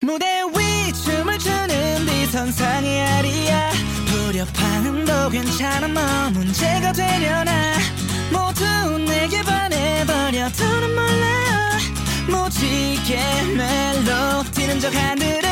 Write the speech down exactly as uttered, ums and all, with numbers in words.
무대 위 춤을 추는 네 선상의 아리야 불협화음도 괜찮아 뭐 문제가 되려나 모두 내게 반해버려 더는 몰라 무지개 멜로디는 저 하늘에